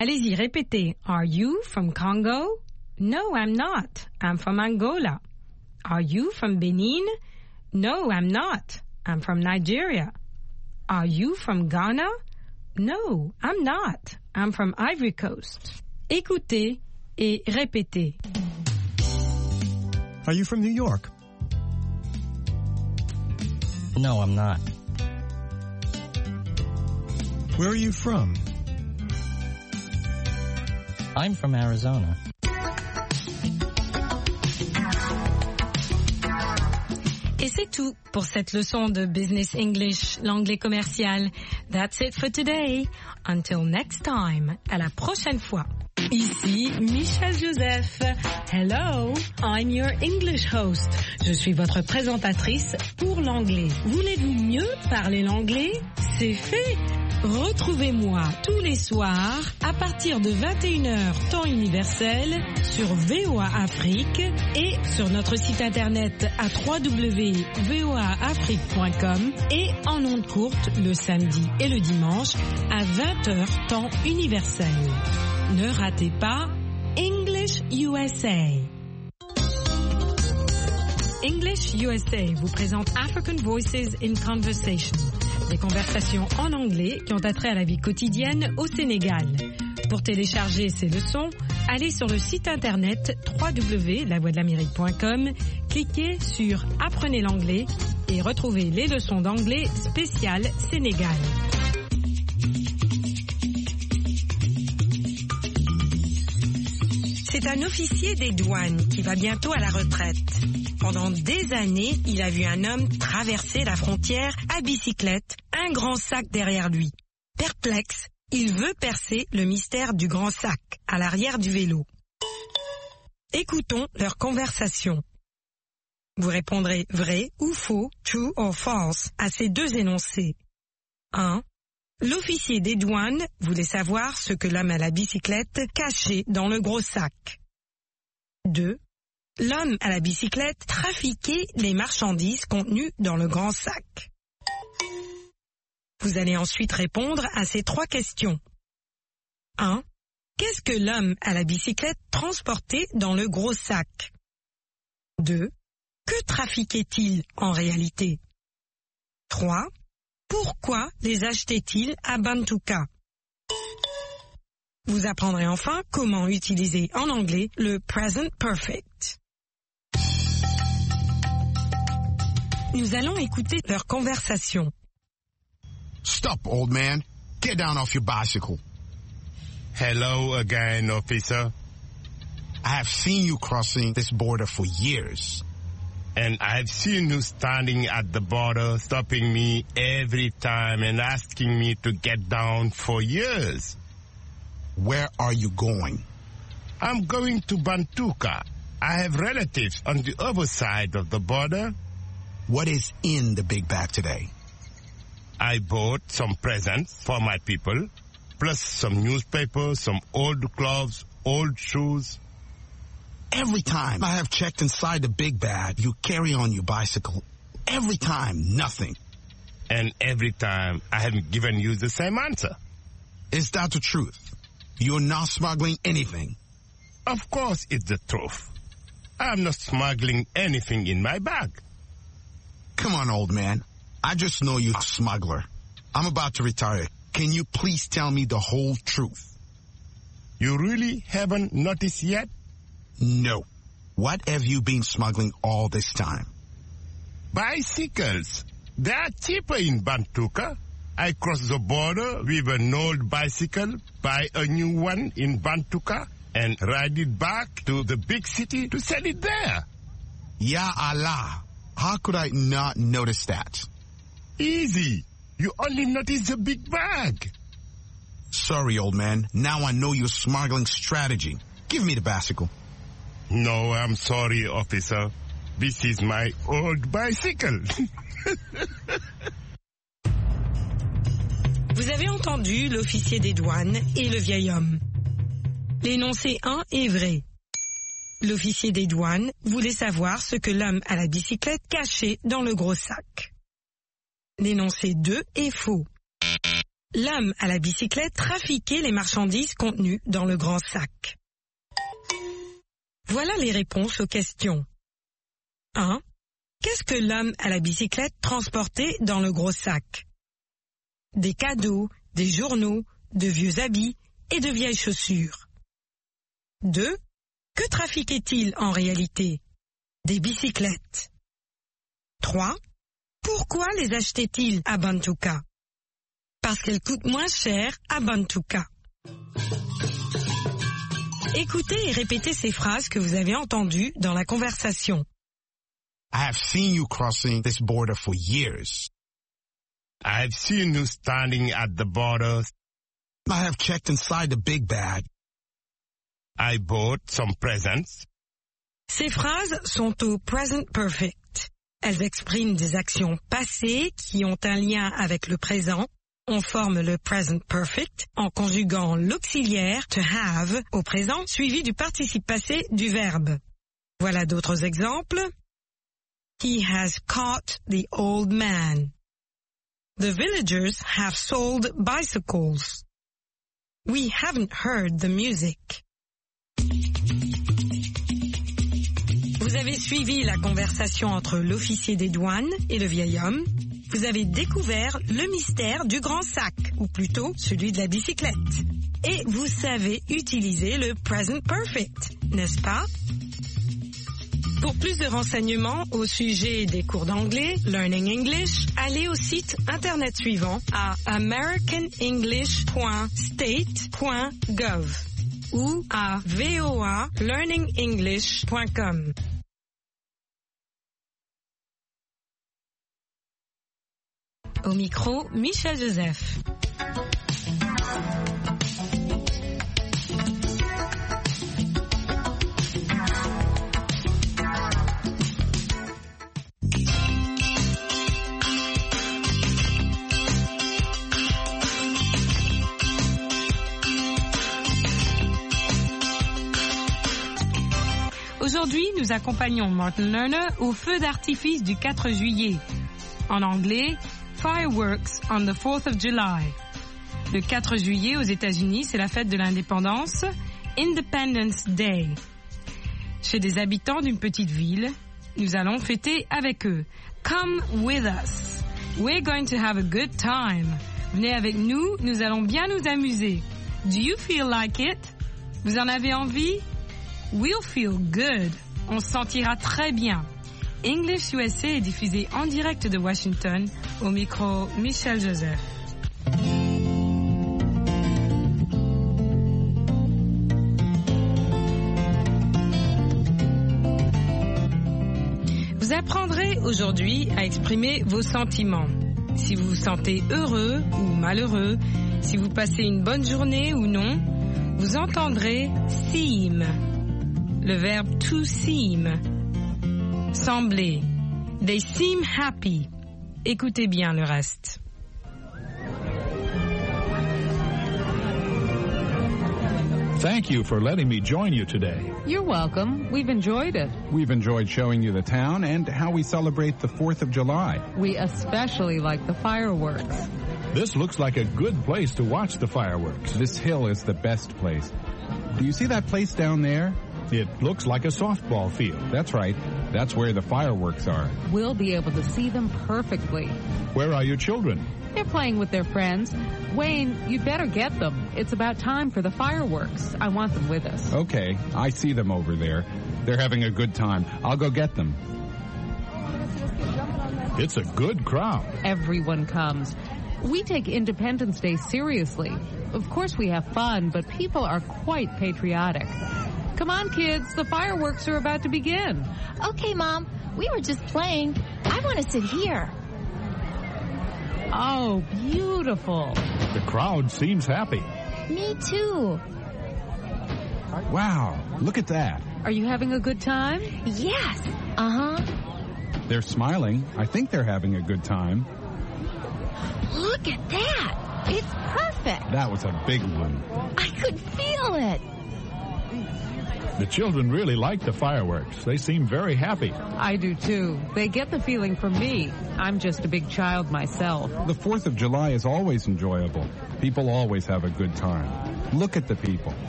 Allez-y, répétez. Are you from Congo? No, I'm not. I'm from Angola. Are you from Benin? No, I'm not. I'm from Nigeria. Are you from Ghana? No, I'm not. I'm from Ivory Coast. Écoutez et répétez. Are you from New York? No, I'm not. Where are you from? I'm from Arizona. Et c'est tout pour cette leçon de Business English, l'anglais commercial. That's it for today. Until next time. À la prochaine fois. Ici Michel Joseph. Hello, I'm your English host. Je suis votre présentatrice pour l'anglais. Voulez-vous mieux parler l'anglais? C'est fait. Retrouvez-moi tous les soirs à partir de 21h temps universel sur VOA Afrique et sur notre site internet à www.voaafrique.com et en ondes courtes le samedi et le dimanche à 20h temps universel. Ne ratez pas English USA. English USA vous présente African Voices in Conversation, des conversations en anglais qui ont attrait à la vie quotidienne au Sénégal. Pour télécharger ces leçons, allez sur le site internet www.lavoixdelamérique.com, cliquez sur Apprenez l'anglais et retrouvez les leçons d'anglais spéciales Sénégal. C'est un officier des douanes qui va bientôt à la retraite. Pendant des années, il a vu un homme traverser la frontière à bicyclette, un grand sac derrière lui. Perplexe, il veut percer le mystère du grand sac à l'arrière du vélo. Écoutons leur conversation. Vous répondrez vrai ou faux, true or false, à ces deux énoncés. 1. L'officier des douanes voulait savoir ce que l'homme à la bicyclette cachait dans le gros sac. 2. L'homme à la bicyclette trafiquait les marchandises contenues dans le grand sac. Vous allez ensuite répondre à ces trois questions. 1. Qu'est-ce que l'homme à la bicyclette transportait dans le gros sac? 2. Que trafiquait-il en réalité? 3. Pourquoi les achetait-il à Bantuka? Vous apprendrez enfin comment utiliser en anglais le present perfect. Nous allons écouter leur conversation. Stop, old man. Get down off your bicycle. Hello again, officer. I have seen you crossing this border for years. And I've seen you standing at the border, stopping me every time and asking me to get down for years. Where are you going? I'm going to Bantuka. I have relatives on the other side of the border. What is in the big bag today? I bought some presents for my people, plus some newspapers, some old clothes, old shoes. Every time I have checked inside the big bag, you carry on your bicycle. Every time, nothing. And every time, I haven't given you the same answer. Is that the truth? You're not smuggling anything? Of course it's the truth. I'm not smuggling anything in my bag. Come on, old man. I just know you're a smuggler. I'm about to retire. Can you please tell me the whole truth? You really haven't noticed yet? No. What have you been smuggling all this time? Bicycles. They are cheaper in Bantuka. I cross the border with an old bicycle, buy a new one in Bantuka, and ride it back to the big city to sell it there. Ya Allah. How could I not notice that? Easy. You only notice the big bag. Sorry, old man. Now I know your smuggling strategy. Give me the bicycle. No, I'm sorry, officer. This is my old bicycle. Vous avez entendu l'officier des douanes et le vieil homme. L'énoncé 1 est vrai. L'officier des douanes voulait savoir ce que l'homme à la bicyclette cachait dans le gros sac. L'énoncé 2 est faux. L'homme à la bicyclette trafiquait les marchandises contenues dans le grand sac. Voilà les réponses aux questions. 1. Qu'est-ce que l'homme à la bicyclette transportait dans le gros sac? Des cadeaux, des journaux, de vieux habits et de vieilles chaussures. 2. Que trafiquait-il en réalité? Des bicyclettes. 3. Pourquoi les achetait-il à Bantuka? Parce qu'elles coûtent moins cher à Bantuka. Écoutez et répétez ces phrases que vous avez entendues dans la conversation. I have seen you crossing this border for years. I've seen you standing at the border. I have checked inside the big bag. I bought some presents. Ces phrases sont au present perfect. Elles expriment des actions passées qui ont un lien avec le présent. On forme le present perfect en conjuguant l'auxiliaire to have au présent suivi du participe passé du verbe. Voilà d'autres exemples. He has caught the old man. The villagers have sold bicycles. We haven't heard the music. Vous avez suivi la conversation entre l'officier des douanes et le vieil homme. Vous avez découvert le mystère du grand sac, ou plutôt celui de la bicyclette. Et vous savez utiliser le present perfect, n'est-ce pas? Pour plus de renseignements au sujet des cours d'anglais, Learning English, allez au site internet suivant à americanenglish.state.gov ou à voalearningenglish.com. Au micro, Michel Joseph. Aujourd'hui, nous accompagnons Martin Lerner au feu d'artifice du 4 juillet. En anglais, Fireworks on the 4th of July. Le 4 juillet aux États-Unis, c'est la fête de l'indépendance, Independence Day. Chez des habitants d'une petite ville, nous allons fêter avec eux. Come with us. We're going to have a good time. Venez avec nous, nous allons bien nous amuser. Do you feel like it? Vous en avez envie? We'll feel good. On se sentira très bien. English USA est diffusé en direct de Washington, au micro Michel Joseph. Vous apprendrez aujourd'hui à exprimer vos sentiments. Si vous vous sentez heureux ou malheureux, si vous passez une bonne journée ou non, vous entendrez seem. Le verbe to seem. Sembler. They seem happy. Écoutez bien le reste. Thank you for letting me join you today. You're welcome. We've enjoyed it. We've enjoyed showing you the town and how we celebrate the 4th of July. We especially like the fireworks. This looks like a good place to watch the fireworks. This hill is the best place. Do you see that place down there? It looks like a softball field. That's right. That's where the fireworks are. We'll be able to see them perfectly. Where are your children? They're playing with their friends. Wayne, you'd better get them. It's about time for the fireworks. I want them with us. Okay, I see them over there. They're having a good time. I'll go get them. It's a good crowd. Everyone comes. We take Independence Day seriously. Of course we have fun, but people are quite patriotic. Come on, kids. The fireworks are about to begin. Okay, Mom. We were just playing. I want to sit here. Oh, beautiful. The crowd seems happy. Me too. Wow, look at that. Are you having a good time? Yes. Uh-huh. They're smiling. I think they're having a good time. Look at that. It's perfect. That was a big one. I could feel it. The children really like the fireworks. They seem very happy. I do too. They get the feeling from me. I'm just a big child myself. The 4th of July is always enjoyable. People always have a good time. Look at the people.